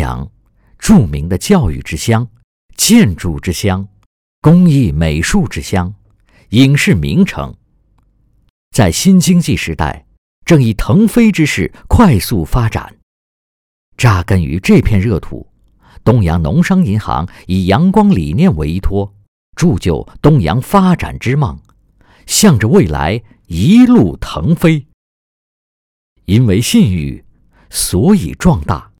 阳，著名的教育之乡、建筑之乡、工艺美术之乡、影视名城，在新经济时代正以腾飞之势快速发展。扎根于这片热土，东洋农商银行以阳光理念为依托，铸就东洋发展之梦，向着未来一路腾飞。因为信誉，所以壮大。